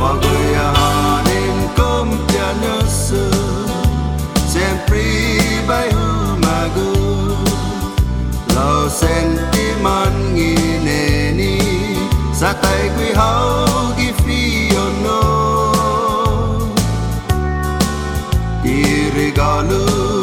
pagayahanin kumpiyanasa sempre bay humago lo sentiman ngineni satay quy hau gi fiono ti regalo